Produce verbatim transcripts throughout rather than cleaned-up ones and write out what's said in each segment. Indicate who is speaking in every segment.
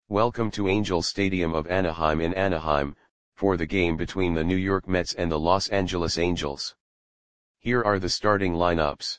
Speaker 1: Welcome to Angels Stadium of Anaheim in Anaheim, for the game between the New York Mets and the Los Angeles Angels. Here are the starting lineups.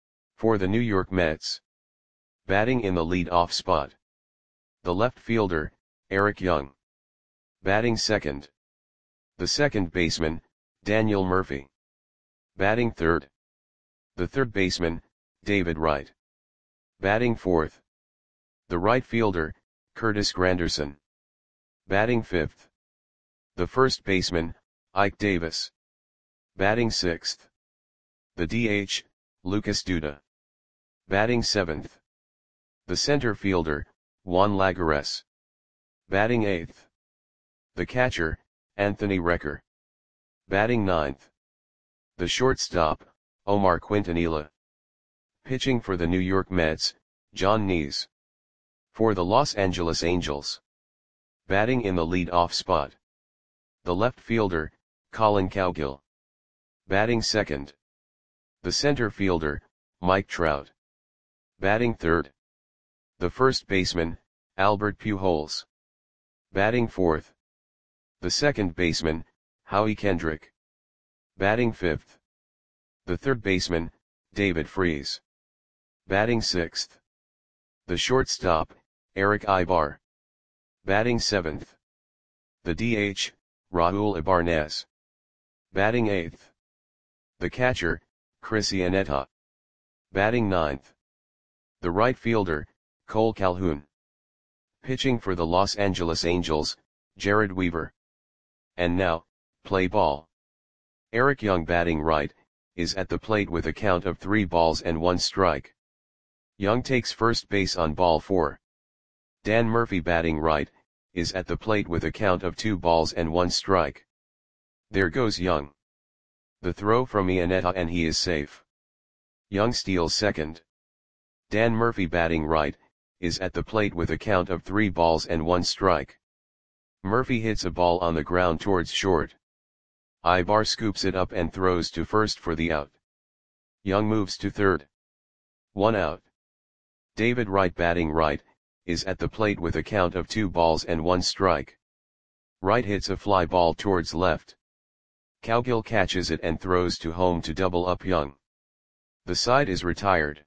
Speaker 1: For the New York Mets. Batting in the lead-off spot. The left fielder, Eric Young. Batting second. The second baseman, Daniel Murphy. Batting third. The third baseman, David Wright. Batting fourth. The right fielder, Curtis Granderson. Batting fifth. The first baseman, Ike Davis. Batting sixth. The D H, Lucas Duda. Batting seventh. The center fielder, Juan Lagares. Batting eighth. The catcher, Anthony Recker. Batting ninth. The shortstop, Omar Quintanilla. Pitching for the New York Mets, John Nees. For the Los Angeles Angels. Batting in the lead-off spot. The left fielder, Collin Cowgill. Batting second. The center fielder, Mike Trout. Batting third. The first baseman, Albert Pujols. Batting fourth. The second baseman, Howie Kendrick. Batting fifth. The third baseman, David Freese. Batting sixth. The shortstop, Eric Ibar. Batting seventh. The D H, Raul Ibarnez. Batting eighth. The catcher, Chris Iannetta. Batting ninth. The right fielder, Cole Calhoun. Pitching for the Los Angeles Angels, Jared Weaver. And now, play ball. Eric Young batting right, is at the plate with a count of three balls and one strike. Young takes first base on ball four. Dan Murphy batting right, is at the plate with a count of two balls and one strike. There goes Young. The throw from Iannetta and he is safe. Young steals second. Dan Murphy batting right, is at the plate with a count of three balls and one strike. Murphy hits a ball on the ground towards short. Ibar scoops it up and throws to first for the out. Young moves to third. One out. David Wright batting right, is at the plate with a count of two balls and one strike. Wright hits a fly ball towards left. Cowgill catches it and throws to home to double up Young. The side is retired.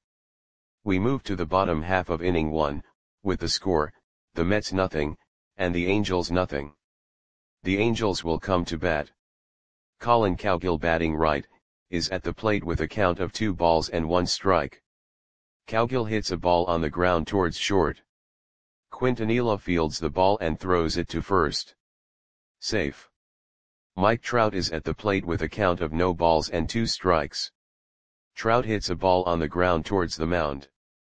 Speaker 1: We move to the bottom half of inning one, with the score, the Mets nothing, and the Angels nothing. The Angels will come to bat. Collin Cowgill batting right, is at the plate with a count of two balls and one strike. Cowgill hits a ball on the ground towards short. Quintanilla fields the ball and throws it to first. Safe. Mike Trout is at the plate with a count of no balls and two strikes. Trout hits a ball on the ground towards the mound.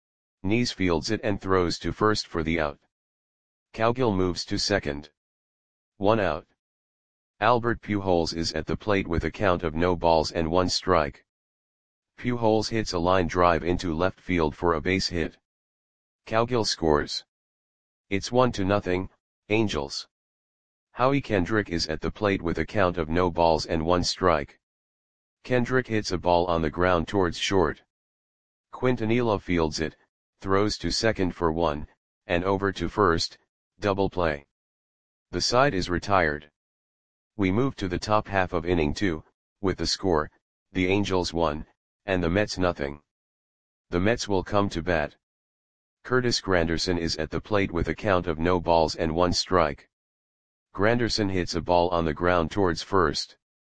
Speaker 1: Nees fields it and throws to first for the out. Cowgill moves to second. One out. Albert Pujols is at the plate with a count of no balls and one strike. Pujols hits a line drive into left field for a base hit. Cowgill scores. It's one to nothing, Angels. Howie Kendrick is at the plate with a count of no balls and one strike. Kendrick hits a ball on the ground towards short. Quintanilla fields it, throws to second for one, and over to first, double play. The side is retired. We move to the top half of inning two, with the score, the Angels one, and the Mets nothing. The Mets will come to bat. Curtis Granderson is at the plate with a count of no balls and one strike. Granderson hits a ball on the ground towards first.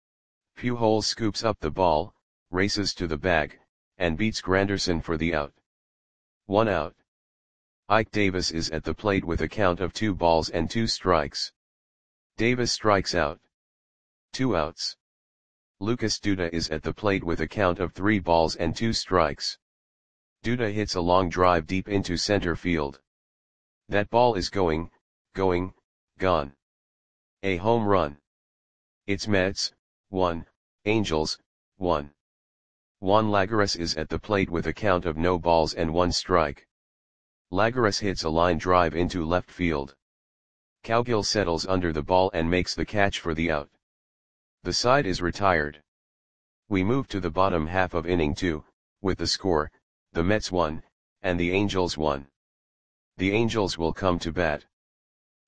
Speaker 1: Pujols scoops up the ball, races to the bag, and beats Granderson for the out. One out. Ike Davis is at the plate with a count of two balls and two strikes. Davis strikes out. Two outs. Lucas Duda is at the plate with a count of three balls and two strikes. Duda hits a long drive deep into center field. That ball is going, going, gone. A home run. It's Mets, one, Angels, one. Juan Lagares is at the plate with a count of no balls and one strike. Lagares hits a line drive into left field. Cowgill settles under the ball and makes the catch for the out. The side is retired. We move to the bottom half of inning two, with the score, the Mets one, and the Angels one. The Angels will come to bat.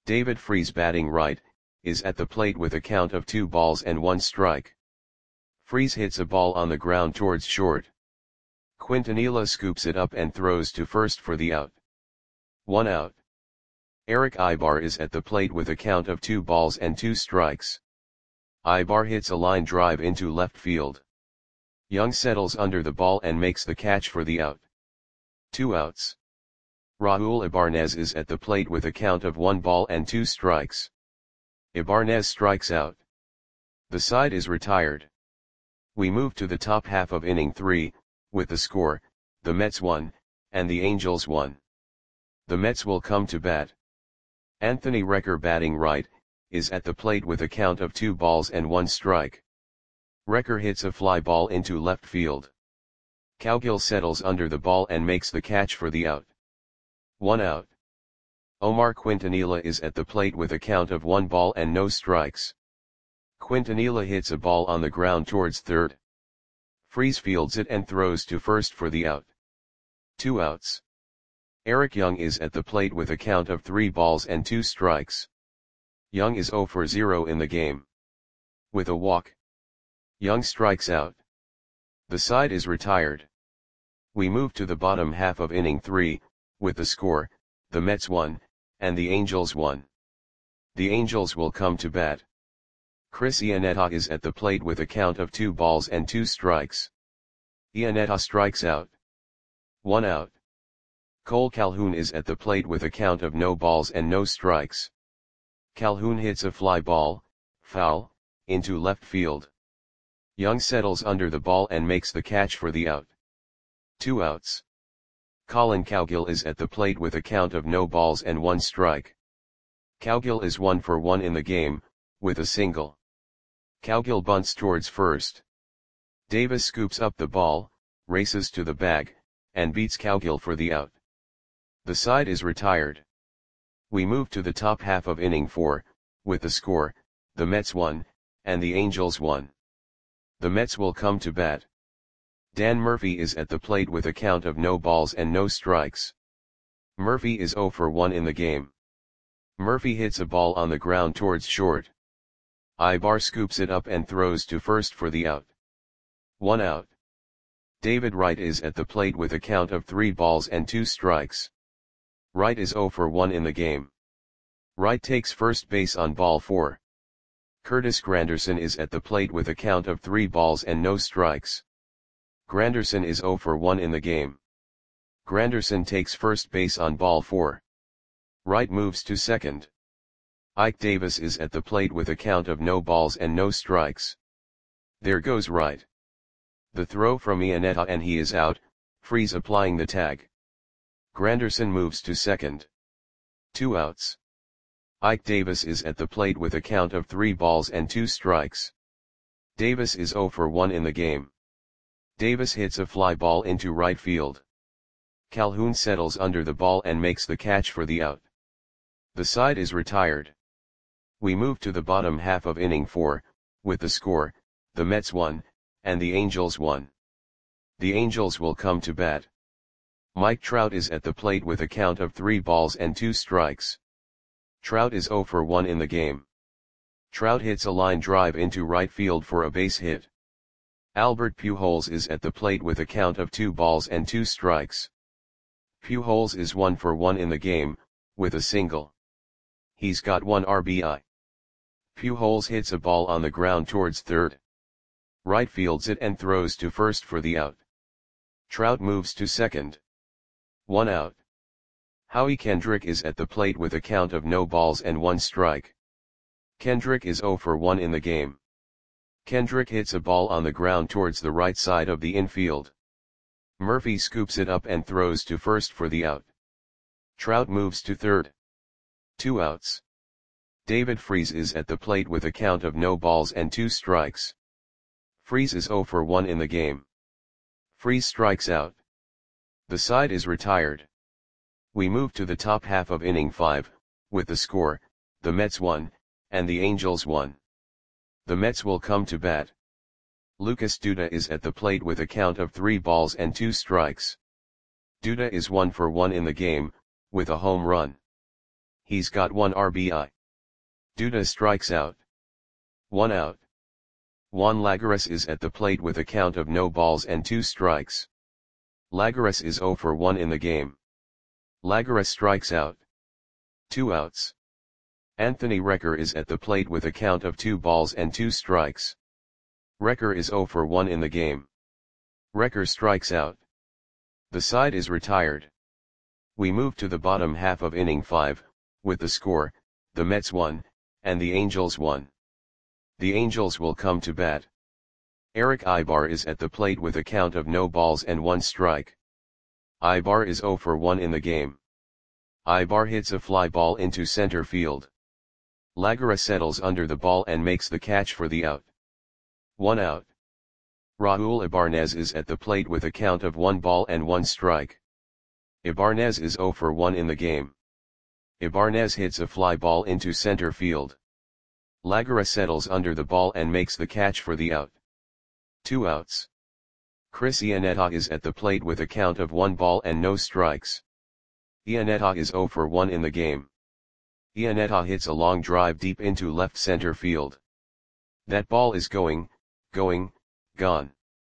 Speaker 1: David Freese batting right, is at the plate with a count of two balls and one strike. Freese hits a ball on the ground towards short. Quintanilla scoops it up and throws to first for the out. One out. Eric Ibar is at the plate with a count of two balls and two strikes. Ibar hits a line drive into left field. Young settles under the ball and makes the catch for the out. Two outs. Raul Ibarnez is at the plate with a count of one ball and two strikes. Ibarnez strikes out. The side is retired. We move to the top half of inning three, with the score, the Mets won, and the Angels won. The Mets will come to bat. Anthony Recker batting right, is at the plate with a count of two balls and one strike. Recker hits a fly ball into left field. Cowgill settles under the ball and makes the catch for the out. One out. Omar Quintanilla is at the plate with a count of one ball and no strikes. Quintanilla hits a ball on the ground towards third. Freese fields it and throws to first for the out. Two outs. Eric Young is at the plate with a count of three balls and two strikes. Young is zero for zero in the game. With a walk, Young strikes out. The side is retired. We move to the bottom half of inning three, with the score, the Mets won, and the Angels won. The Angels will come to bat. Chris Iannetta is at the plate with a count of two balls and two strikes. Iannetta strikes out. One out. Cole Calhoun is at the plate with a count of no balls and no strikes. Calhoun hits a fly ball, foul, into left field. Young settles under the ball and makes the catch for the out. Two outs. Colin Cowgill is at the plate with a count of no balls and one strike. Cowgill is one for one in the game, with a single. Cowgill bunts towards first. Davis scoops up the ball, races to the bag, and beats Cowgill for the out. The side is retired. We move to the top half of inning four, with the score, the Mets won, and the Angels won. The Mets will come to bat. Dan Murphy is at the plate with a count of no balls and no strikes. Murphy is zero for one in the game. Murphy hits a ball on the ground towards short. Ibar scoops it up and throws to first for the out. One out. David Wright is at the plate with a count of three balls and two strikes. Wright is zero for one in the game. Wright takes first base on ball four. Curtis Granderson is at the plate with a count of three balls and no strikes. Granderson is zero for one in the game. Granderson takes first base on ball four. Wright moves to second. Ike Davis is at the plate with a count of no balls and no strikes. There goes Wright. The throw from Iannetta and he is out, Freese applying the tag. Granderson moves to second. Two outs. Ike Davis is at the plate with a count of three balls and two strikes. Davis is zero for one in the game. Davis hits a fly ball into right field. Calhoun settles under the ball and makes the catch for the out. The side is retired. We move to the bottom half of inning four, with the score, the Mets won, and the Angels won. The Angels will come to bat. Mike Trout is at the plate with a count of three balls and two strikes. Trout is zero for one in the game. Trout hits a line drive into right field for a base hit. Albert Pujols is at the plate with a count of two balls and two strikes. Pujols is one for one in the game, with a single. He's got one R B I. Pujols hits a ball on the ground towards third. Right fields it and throws to first for the out. Trout moves to second. One out. Howie Kendrick is at the plate with a count of no balls and one strike. Kendrick is zero for one in the game. Kendrick hits a ball on the ground towards the right side of the infield. Murphy scoops it up and throws to first for the out. Trout moves to third. Two outs. David Freese is at the plate with a count of no balls and two strikes. Freese is zero for one in the game. Freese strikes out. The side is retired. We move to the top half of inning five, with the score, the Mets won, and the Angels won. The Mets will come to bat. Lucas Duda is at the plate with a count of three balls and two strikes. Duda is one for one in the game, with a home run. He's got one R B I. Duda strikes out. One out. Juan Lagares is at the plate with a count of no balls and two strikes. Lagares is zero for one in the game. Lagares strikes out. Two outs. Anthony Recker is at the plate with a count of two balls and two strikes. Recker is zero for one in the game. Recker strikes out. The side is retired. We move to the bottom half of inning five, with the score, the Mets won, and the Angels won. The Angels will come to bat. Eric Ibar is at the plate with a count of no balls and one strike. Ibar is zero for one in the game. Ibar hits a fly ball into center field. Lagares settles under the ball and makes the catch for the out. One out. Raul Ibanez is at the plate with a count of one ball and one strike. Ibanez is zero for one in the game. Ibanez hits a fly ball into center field. Lagares settles under the ball and makes the catch for the out. Two outs. Chris Iannetta is at the plate with a count of one ball and no strikes. Iannetta is zero for one in the game. Iannetta hits a long drive deep into left center field. That ball is going, going, gone.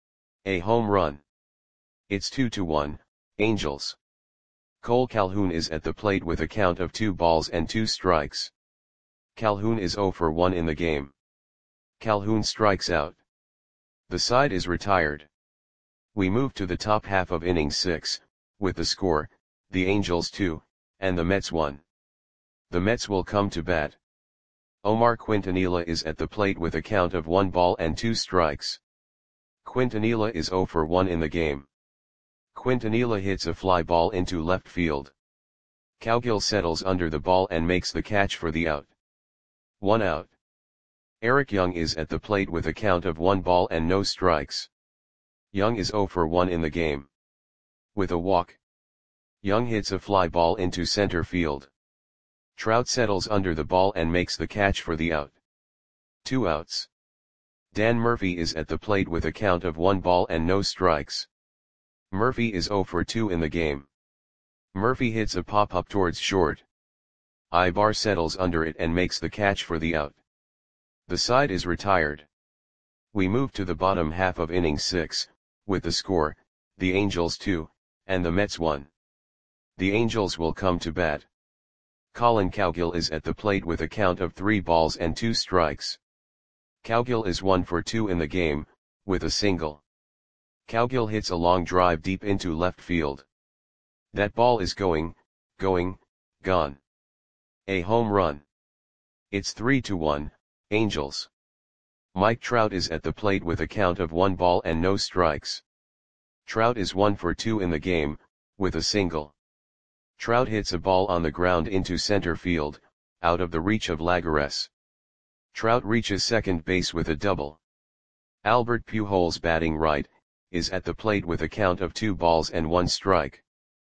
Speaker 1: A home run. It's two to one, Angels. Cole Calhoun is at the plate with a count of two balls and two strikes. Calhoun is zero for one in the game. Calhoun strikes out. The side is retired. We move to the top half of inning six, with the score, the Angels two, and the Mets one. The Mets will come to bat. Omar Quintanilla is at the plate with a count of one ball and two strikes. Quintanilla is zero for one in the game. Quintanilla hits a fly ball into left field. Cowgill settles under the ball and makes the catch for the out. One out. Eric Young is at the plate with a count of one ball and no strikes. Young is zero for one in the game. With a walk. Young hits a fly ball into center field. Trout settles under the ball and makes the catch for the out. Two outs. Dan Murphy is at the plate with a count of one ball and no strikes. Murphy is zero for two in the game. Murphy hits a pop-up towards short. Ibar settles under it and makes the catch for the out. The side is retired. We move to the bottom half of inning six, with the score, the Angels two, and the Mets one. The Angels will come to bat. Colin Cowgill is at the plate with a count of three balls and two strikes. Cowgill is one for two in the game, with a single. Cowgill hits a long drive deep into left field. That ball is going, going, gone. A home run. It's three to one, Angels. Mike Trout is at the plate with a count of one ball and no strikes. Trout is one for two in the game, with a single. Trout hits a ball on the ground into center field, out of the reach of Lagares. Trout reaches second base with a double. Albert Pujols, batting right, is at the plate with a count of two balls and one strike.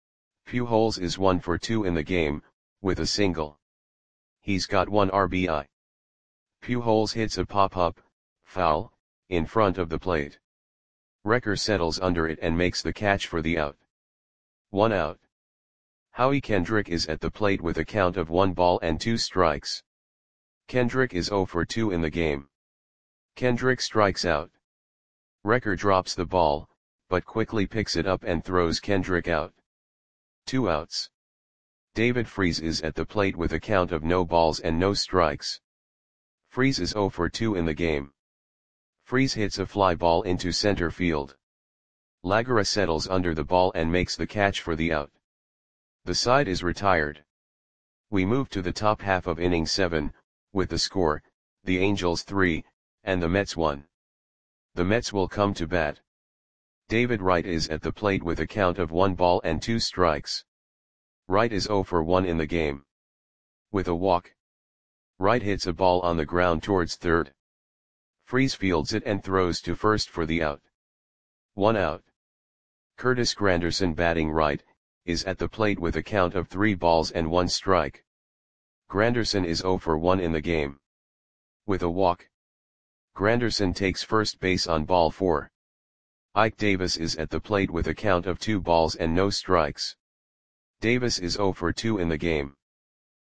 Speaker 1: Pujols is one for two in the game, with a single. He's got one R B I. Pujols hits a pop-up, foul, in front of the plate. Recker settles under it and makes the catch for the out. One out. Howie Kendrick is at the plate with a count of one ball and two strikes. Kendrick is zero for two in the game. Kendrick strikes out. Recker drops the ball, but quickly picks it up and throws Kendrick out. Two outs. David Freese is at the plate with a count of no balls and no strikes. Freese is zero for two in the game. Freese hits a fly ball into center field. Lagares settles under the ball and makes the catch for the out. The side is retired. We move to the top half of inning seven, with the score, the Angels three, and the Mets one. The Mets will come to bat. David Wright is at the plate with a count of one ball and two strikes. Wright is zero for one in the game. With a walk. Wright hits a ball on the ground towards third. Freese fields it and throws to first for the out. One out. Curtis Granderson, batting right, is at the plate with a count of three balls and one strike. Granderson is zero for one in the game. With a walk. Granderson takes first base on ball four. Ike Davis is at the plate with a count of two balls and no strikes. Davis is zero for two in the game.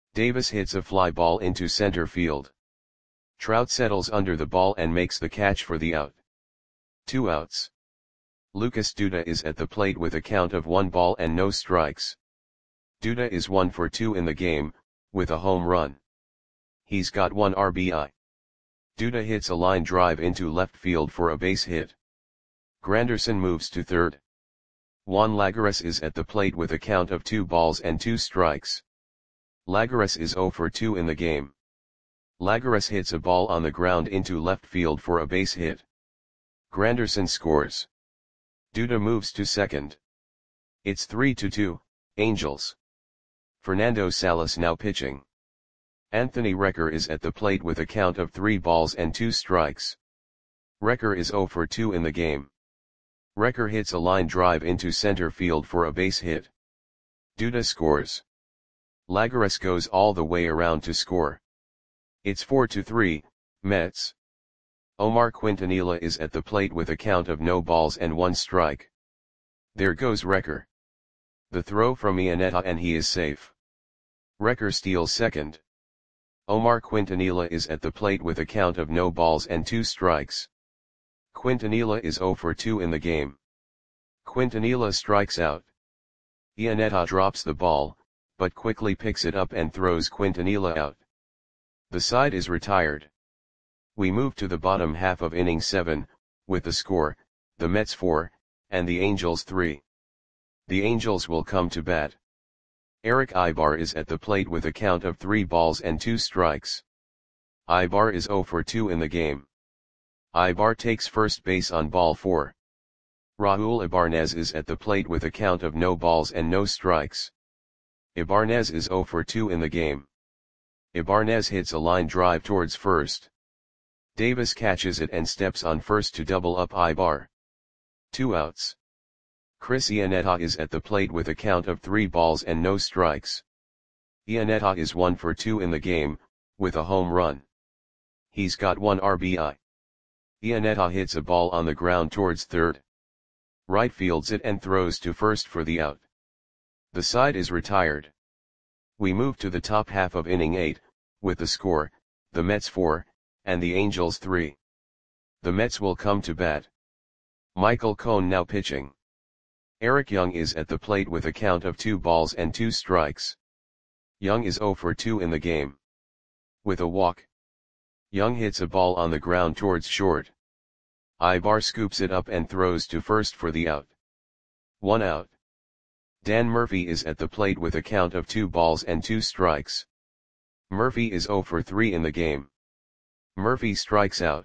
Speaker 1: Davis hits a fly ball into center field. Trout settles under the ball and makes the catch for the out. Two outs. Lucas Duda is at the plate with a count of one ball and no strikes. Duda is one for two in the game, with a home run. He's got one R B I. Duda hits a line drive into left field for a base hit. Granderson moves to third. Juan Lagares is at the plate with a count of two balls and two strikes. Lagares is zero for two in the game. Lagares hits a ball on the ground into left field for a base hit. Granderson scores. Duda moves to second. It's three to two, Angels. Fernando Salas now pitching. Anthony Recker is at the plate with a count of three balls and two strikes. Recker is zero for two in the game. Recker hits a line drive into center field for a base hit. Duda scores. Lagares goes all the way around to score. It's four to three, Mets. Omar Quintanilla is at the plate with a count of no balls and one strike. There goes Recker. The throw from Iannetta and he is safe. Recker steals second. Omar Quintanilla is at the plate with a count of no balls and two strikes. Quintanilla is zero for two in the game. Quintanilla strikes out. Iannetta drops the ball, but quickly picks it up and throws Quintanilla out. The side is retired. We move to the bottom half of inning seven, with the score, the Mets four, and the Angels three. The Angels will come to bat. Eric Ibar is at the plate with a count of three balls and two strikes. Ibar is zero for two in the game. Ibar takes first base on ball four. Raul Ibanez is at the plate with a count of no balls and no strikes. Ibanez is zero for two in the game. Ibanez hits a line drive towards first. Davis catches it and steps on first to double up Ibar. Two outs. Chris Iannetta is at the plate with a count of three balls and no strikes. Iannetta is one for two in the game, with a home run. He's got one R B I. Iannetta hits a ball on the ground towards third. Right fields it and throws to first for the out. The side is retired. We move to the top half of inning eight, with the score, the Mets four, and the Angels three. The Mets will come to bat. Michael Cone now pitching. Eric Young is at the plate with a count of two balls and two strikes. Young is zero for two in the game. With a walk. Young hits a ball on the ground towards short. Ibar scoops it up and throws to first for the out. One out. Dan Murphy is at the plate with a count of two balls and two strikes. Murphy is zero for three in the game. Murphy strikes out.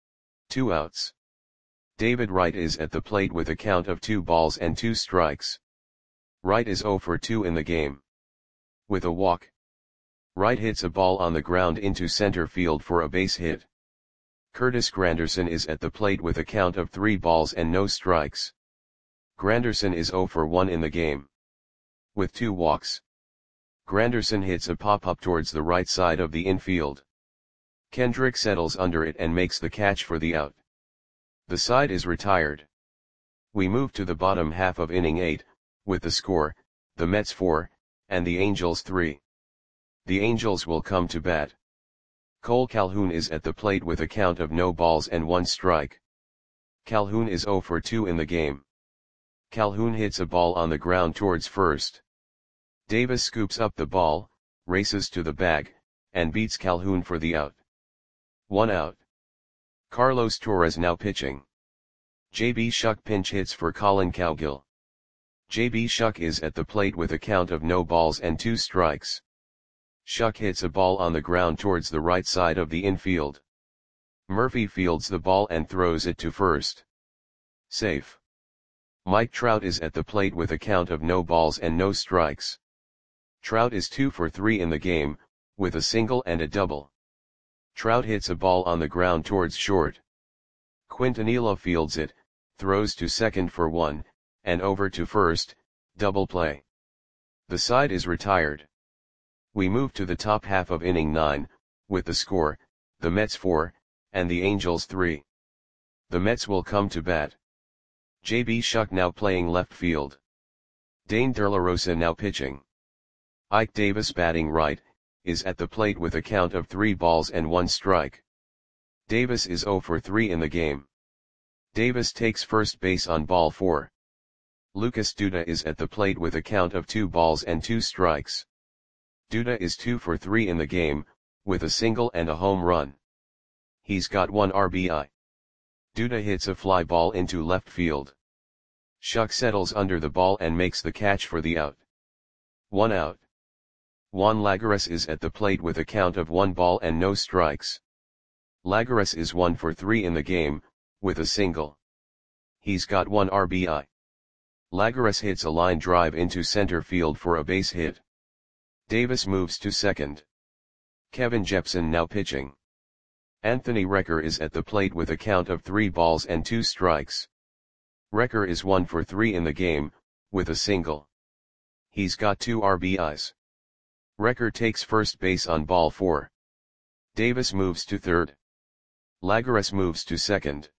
Speaker 1: Two outs. David Wright is at the plate with a count of two balls and two strikes. Wright is zero for two in the game. With a walk. Wright hits a ball on the ground into center field for a base hit. Curtis Granderson is at the plate with a count of three balls and no strikes. Granderson is zero for one in the game. With two walks. Granderson hits a pop-up towards the right side of the infield. Kendrick settles under it and makes the catch for the out. The side is retired. We move to the bottom half of inning eight, with the score, the Mets four, and the Angels three. The Angels will come to bat. Cole Calhoun is at the plate with a count of no balls and one strike. Calhoun is zero for two in the game. Calhoun hits a ball on the ground towards first. Davis scoops up the ball, races to the bag, and beats Calhoun for the out. One out. Carlos Torres now pitching. J B Shuck pinch hits for Colin Cowgill. J B Shuck is at the plate with a count of no balls and two strikes. Shuck hits a ball on the ground towards the right side of the infield. Murphy fields the ball and throws it to first. Safe. Mike Trout is at the plate with a count of no balls and no strikes. Trout is two for three in the game, with a single and a double. Trout hits a ball on the ground towards short. Quintanilla fields it, throws to second for one, and over to first, double play. The side is retired. We move to the top half of inning nine, with the score, the Mets four, and the Angels three. The Mets will come to bat. J B Shuck now playing left field. Dane De La Rosa now pitching. Ike Davis batting right, is at the plate with a count of three balls and one strike. Davis is zero for three in the game. Davis takes first base on ball four. Lucas Duda is at the plate with a count of two balls and two strikes. Duda is two for three in the game, with a single and a home run. He's got one R B I. Duda hits a fly ball into left field. Shuck settles under the ball and makes the catch for the out. One out. Juan Lagares is at the plate with a count of one ball and no strikes. Lagares is one for three in the game, with a single. He's got one R B I. Lagares hits a line drive into center field for a base hit. Davis moves to second. Kevin Jepson now pitching. Anthony Recker is at the plate with a count of three balls and two strikes. Recker is one for three in the game, with a single. He's got two R B Is. Recker takes first base on ball four. Davis moves to third. Lagares moves to second.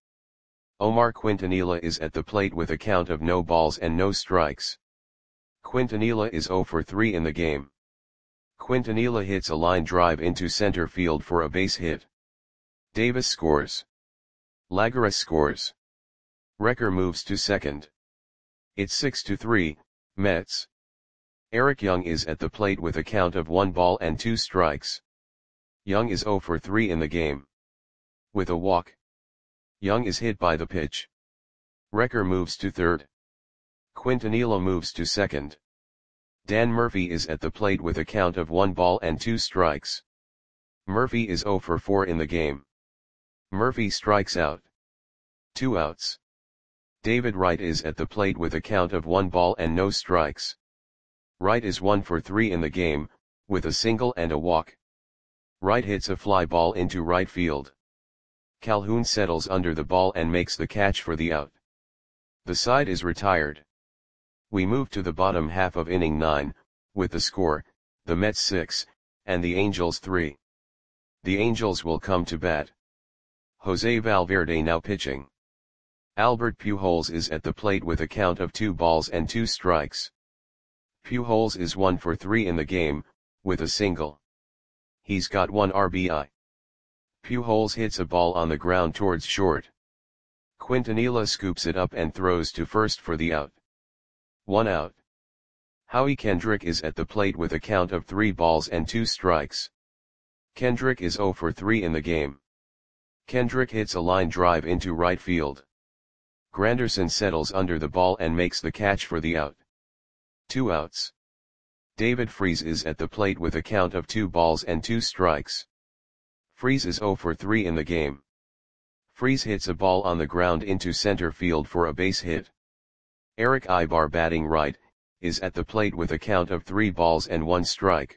Speaker 1: Omar Quintanilla is at the plate with a count of no balls and no strikes. Quintanilla is zero for three in the game. Quintanilla hits a line drive into center field for a base hit. Davis scores. Lagares scores. Recker moves to second. It's six to three, Mets. Eric Young is at the plate with a count of one ball and two strikes. Young is zero for three in the game. With a walk. Young is hit by the pitch. Recker moves to third. Quintanilla moves to second. Dan Murphy is at the plate with a count of one ball and two strikes. Murphy is zero for four in the game. Murphy strikes out. Two outs. David Wright is at the plate with a count of one ball and no strikes. Wright is one for three in the game, with a single and a walk. Wright hits a fly ball into right field. Calhoun settles under the ball and makes the catch for the out. The side is retired. We move to the bottom half of inning nine, with the score, the Mets six, and the Angels three. The Angels will come to bat. Jose Valverde now pitching. Albert Pujols is at the plate with a count of two balls and two strikes. Pujols is one for three in the game, with a single. He's got one R B I. Pujols hits a ball on the ground towards short. Quintanilla scoops it up and throws to first for the out. One out. Howie Kendrick is at the plate with a count of three balls and two strikes. Kendrick is zero for three in the game. Kendrick hits a line drive into right field. Granderson settles under the ball and makes the catch for the out. Two outs. David Freese is at the plate with a count of two balls and two strikes. Freese is zero for three in the game. Freese hits a ball on the ground into center field for a base hit. Eric Ibar batting right, is at the plate with a count of three balls and one strike.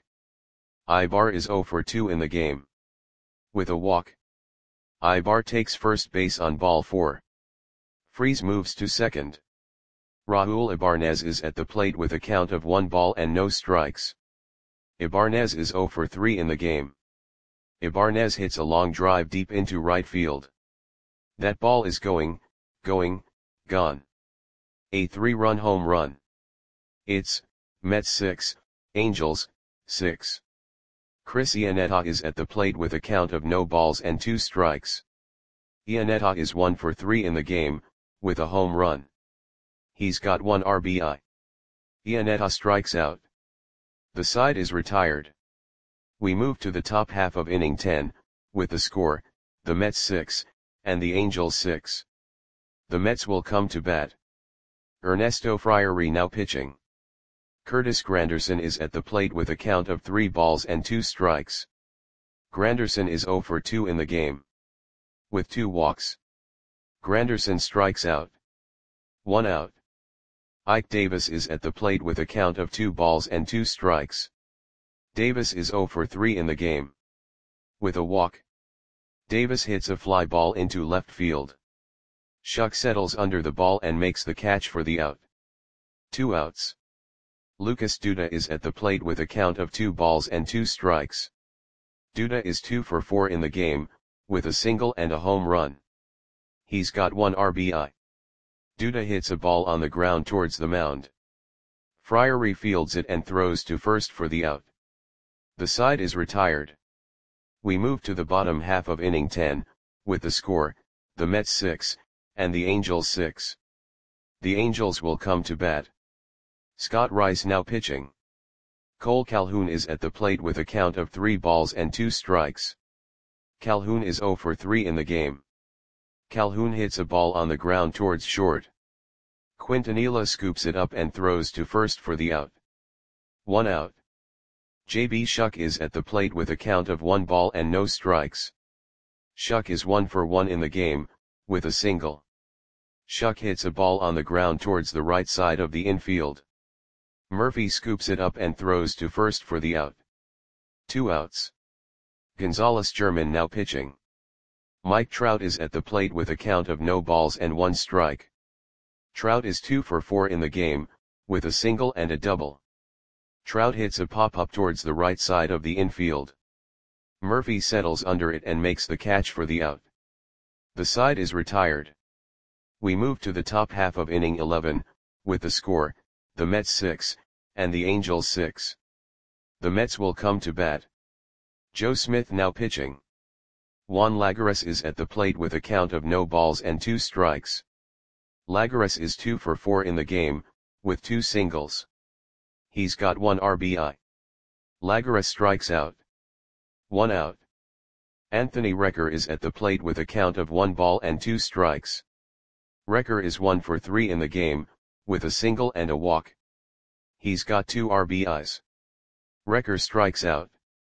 Speaker 1: Ibar is zero for two in the game. With a walk. Ibar takes first base on ball four. Freese moves to second. Raul Ibanez is at the plate with a count of one ball and no strikes. Ibanez is zero for three in the game. Ibanez hits a long drive deep into right field. That ball is going, going, gone. A three-run home run. It's Mets six, Angels six. Chris Iannetta is at the plate with a count of no balls and two strikes. Iannetta is one for three in the game, with a home run. He's got one R B I. Iannetta strikes out. The side is retired. We move to the top half of inning ten, with the score, the Mets six, and the Angels six. The Mets will come to bat. Ernesto Friary now pitching. Curtis Granderson is at the plate with a count of three balls and two strikes. Granderson is zero for two in the game. With two walks. Granderson strikes out. One out. Ike Davis is at the plate with a count of two balls and two strikes. Davis is zero for three in the game. With a walk. Davis hits a fly ball into left field. Shuck settles under the ball and makes the catch for the out. Two outs. Lucas Duda is at the plate with a count of two balls and two strikes. Duda is two for four in the game, with a single and a home run. He's got one R B I. Duda hits a ball on the ground towards the mound. Friary fields it and throws to first for the out. The side is retired. We move to the bottom half of inning ten, with the score, the Mets six, and the Angels six. The Angels will come to bat. Scott Rice now pitching. Cole Calhoun is at the plate with a count of three balls and two strikes. Calhoun is zero for three in the game. Calhoun hits a ball on the ground towards short. Quintanilla scoops it up and throws to first for the out. One out. J B Shuck is at the plate with a count of one ball and no strikes. Shuck is one for one in the game, with a single. Shuck hits a ball on the ground towards the right side of the infield. Murphy scoops it up and throws to first for the out. Two outs. Gonzalez German now pitching. Mike Trout is at the plate with a count of no balls and one strike. Trout is two for four in the game, with a single and a double. Trout hits a pop-up towards the right side of the infield. Murphy settles under it and makes the catch for the out. The side is retired. We move to the top half of inning eleven, with the score, the Mets six, and the Angels six. The Mets will come to bat. Joe Smith now pitching. Juan Lagares is at the plate with a count of no balls and two strikes. Lagares is two for four in the game, with two singles. He's got one R B I. Lagares strikes out. One out. Anthony Recker is at the plate with a count of one ball and two strikes. Recker is one for three in the game, with a single and a walk. He's got two R B Is. Recker strikes out.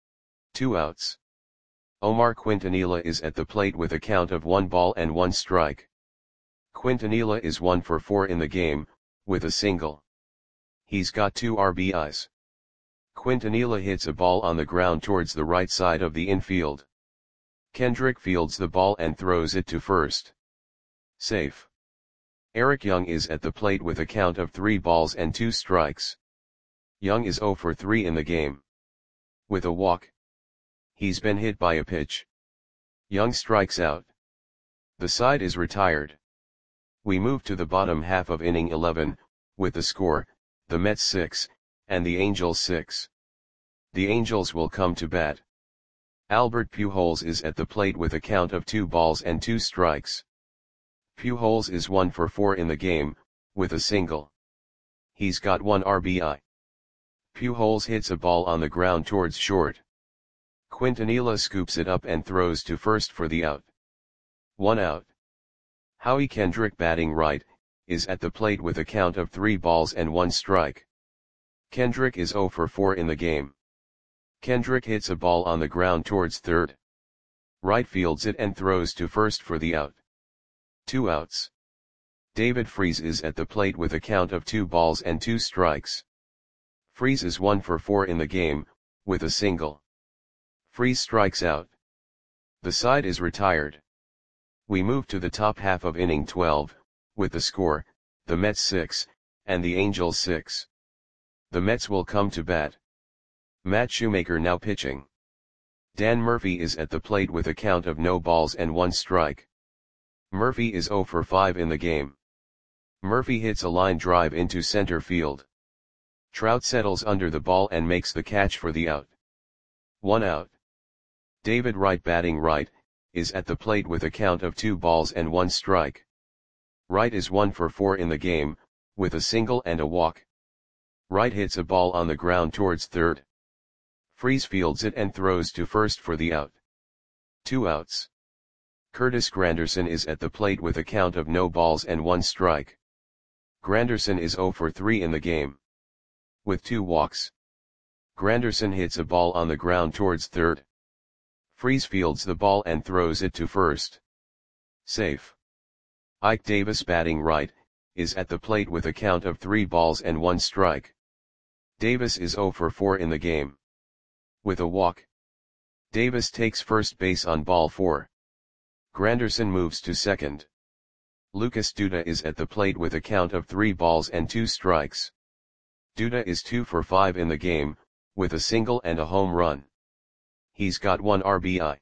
Speaker 1: Two outs. Omar Quintanilla is at the plate with a count of one ball and one strike. Quintanilla is one for four in the game, with a single. He's got two R B Is. Quintanilla hits a ball on the ground towards the right side of the infield. Kendrick fields the ball and throws it to first. Safe. Eric Young is at the plate with a count of three balls and two strikes. Young is zero for three in the game. With a walk. He's been hit by a pitch. Young strikes out. The side is retired. We move to the bottom half of inning eleven, with the score, the Mets six, and the Angels six. The Angels will come to bat. Albert Pujols is at the plate with a count of two balls and two strikes. Pujols is one for four in the game, with a single. He's got one R B I. Pujols hits a ball on the ground towards short. Quintanilla scoops it up and throws to first for the out. One out. Howie Kendrick, batting right, is at the plate with a count of three balls and one strike. Kendrick is zero for four in the game. Kendrick hits a ball on the ground towards third. Right fields it and throws to first for the out. Two outs. David Freese is at the plate with a count of two balls and two strikes. Freese is one for four in the game, with a single. Freese strikes out. The side is retired. We move to the top half of inning twelve, with the score, the Mets six, and the Angels six. The Mets will come to bat. Matt Shoemaker now pitching. Dan Murphy is at the plate with a count of no balls and one strike. Murphy is zero for five in the game. Murphy hits a line drive into center field. Trout settles under the ball and makes the catch for the out. One out. David Wright, batting right, is at the plate with a count of two balls and one strike. Wright is one for four in the game, with a single and a walk. Wright hits a ball on the ground towards third. Freese fields it and throws to first for the out. Two outs. Curtis Granderson is at the plate with a count of no balls and one strike. Granderson is zero for three in the game. With two walks. Granderson hits a ball on the ground towards third. Freese fields the ball and throws it to first. Safe. Ike Davis, batting right, is at the plate with a count of three balls and one strike. Davis is zero for four in the game. With a walk. Davis takes first base on ball four. Granderson moves to second. Lucas Duda is at the plate with a count of three balls and two strikes. Duda is two for five in the game, with a single and a home run. He's got one R B I.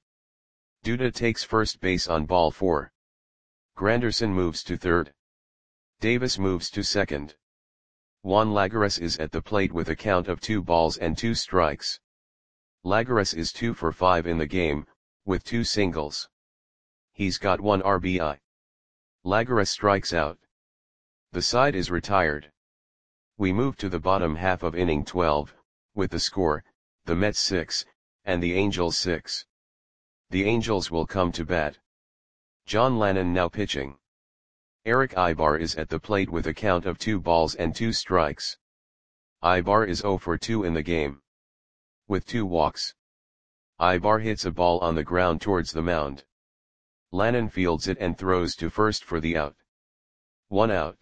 Speaker 1: Duda takes first base on ball four. Granderson moves to third. Davis moves to second. Juan Lagares is at the plate with a count of two balls and two strikes. Lagares is two for five in the game, with two singles. He's got one R B I. Lagares strikes out. The side is retired. We move to the bottom half of inning twelve, with the score, the Mets six, and the Angels six. The Angels will come to bat. John Lannan now pitching. Eric Ibar is at the plate with a count of two balls and two strikes. Ibar is zero for two in the game, with two walks. Ibar hits a ball on the ground towards the mound. Lannan fields it and throws to first for the out. One out.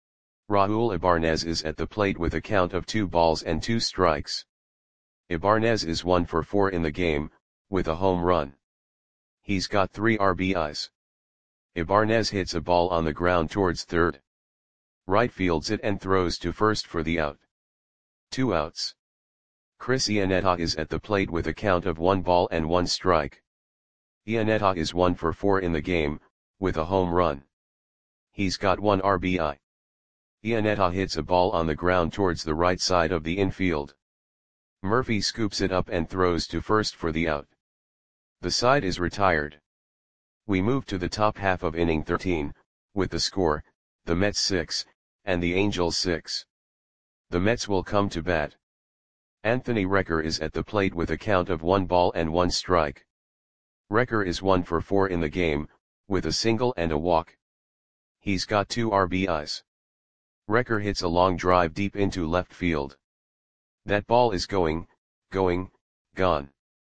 Speaker 1: Raul Ibanez is at the plate with a count of two balls and two strikes. Ibanez is one for four in the game, with a home run. He's got three R B Is. Ibanez hits a ball on the ground towards third. Right fields it and throws to first for the out. Two outs. Chris Iannetta is at the plate with a count of one ball and one strike. Iannetta is one for four in the game, with a home run. He's got one R B I. Iannetta hits a ball on the ground towards the right side of the infield. Murphy scoops it up and throws to first for the out. The side is retired. We move to the top half of inning thirteen, with the score, the Mets six, and the Angels six. The Mets will come to bat. Anthony Recker is at the plate with a count of one ball and one strike. Recker is one for four in the game, with a single and a walk. He's got two R B Is. Recker hits a long drive deep into left field. That ball is going, going, gone.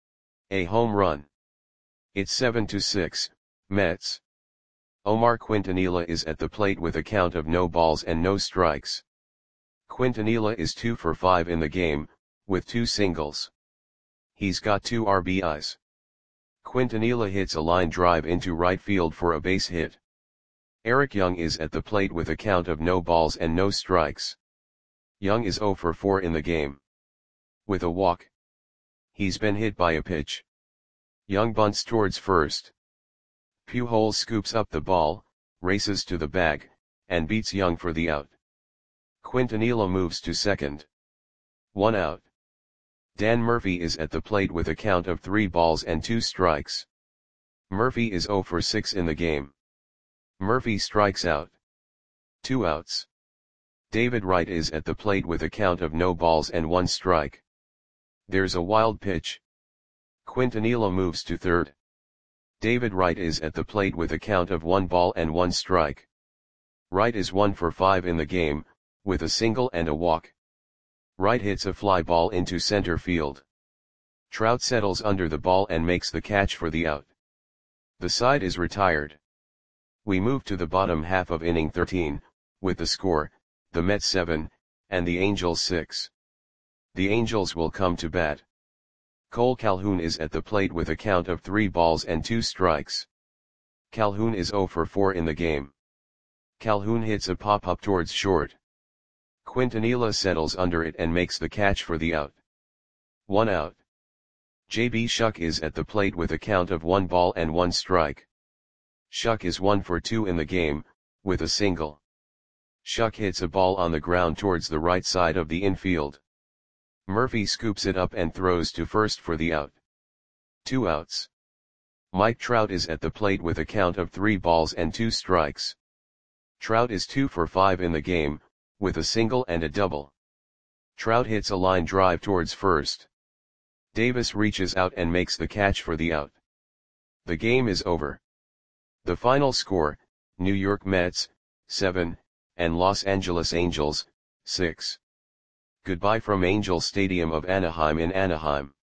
Speaker 1: A home run. It's seven to six, Mets. Omar Quintanilla is at the plate with a count of no balls and no strikes. Quintanilla is two for five in the game, with two singles. He's got two R B Is. Quintanilla hits a line drive into right field for a base hit. Eric Young is at the plate with a count of no balls and no strikes. Young is zero for four in the game, with a walk. He's been hit by a pitch. Young bunts towards first. Pujols scoops up the ball, races to the bag, and beats Young for the out. Quintanilla moves to second. One out. Dan Murphy is at the plate with a count of three balls and two strikes. Murphy is zero for six in the game. Murphy strikes out. Two outs. David Wright is at the plate with a count of no balls and one strike. There's a wild pitch. Quintanilla moves to third. David Wright is at the plate with a count of one ball and one strike. Wright is one for five in the game, with a single and a walk. Wright hits a fly ball into center field. Trout settles under the ball and makes the catch for the out. The side is retired. We move to the bottom half of inning thirteen, with the score, the Mets seven, and the Angels six. The Angels will come to bat. Cole Calhoun is at the plate with a count of three balls and two strikes. Calhoun is zero for four in the game. Calhoun hits a pop-up towards short. Quintanilla settles under it and makes the catch for the out. One out. J B Shuck is at the plate with a count of one ball and one strike. Shuck is one for two in the game, with a single. Shuck hits a ball on the ground towards the right side of the infield. Murphy scoops it up and throws to first for the out. Two outs. Mike Trout is at the plate with a count of three balls and two strikes. Trout is two for five in the game, with a single and a double. Trout hits a line drive towards first. Davis reaches out and makes the catch for the out. The game is over. The final score, New York Mets, seven, and Los Angeles Angels, six. Goodbye from Angel Stadium of Anaheim in Anaheim.